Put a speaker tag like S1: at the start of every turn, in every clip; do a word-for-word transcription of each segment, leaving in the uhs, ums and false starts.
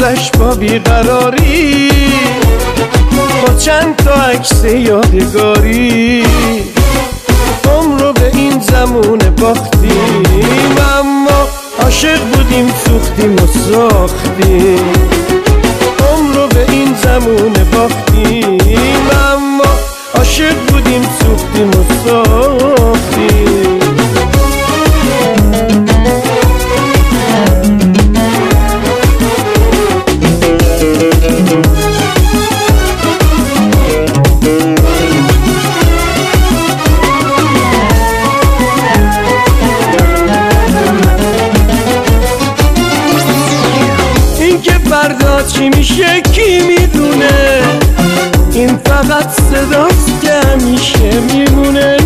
S1: گذشت با بیقراری، با چند تا عکس یادگاری. عمر رو به این زمونه باختیم، اما عاشق بودیم سوختیم و ساختیم. عمر رو به این زمونه باختیم، اما عاشق بودیم سوختیم و ساختیم. فردا چی میشه کی میدونه، این فقط صداست که همیشه میمونه.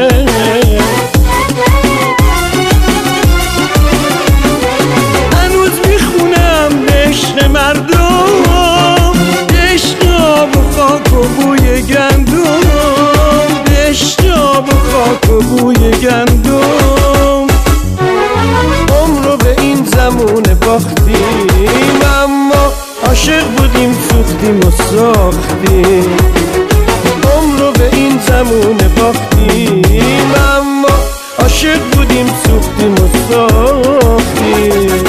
S1: هنوز میخونم به عشق مردم، به عشق آب و خاک و بوی گندم، به عشق آب و خاک و بوی گندم. عمر رو به این زمونه باختیم، اما عاشق بودیم سوختیم و ساختیم. عمر رو به این زمونه باختیم، اما عاشق بودیم سوختیم و ساختیم.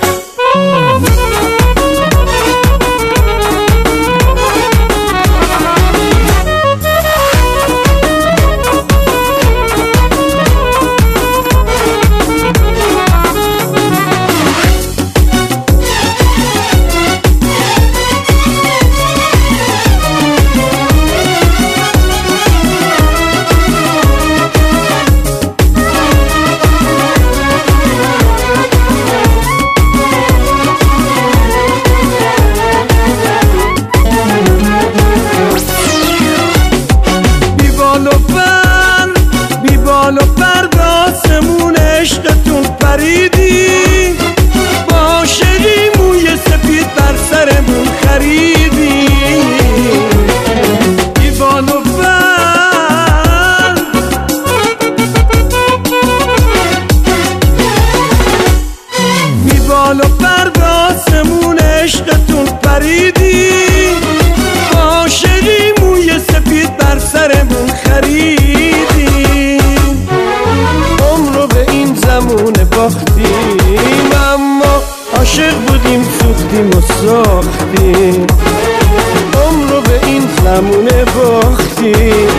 S1: بال و پر آسمون عشقتون پریدی، با عاشقی موی سپید بر سرمون خریدی. بی بال و پر بی بال و پر آسمون عشقتون پریدی، با عاشقی موی سپید بر سرمون خریدی. زمونه باختیم، اما عاشق بودیم سوختیم و ساختیم. عمر رو به این زمونه باختیم،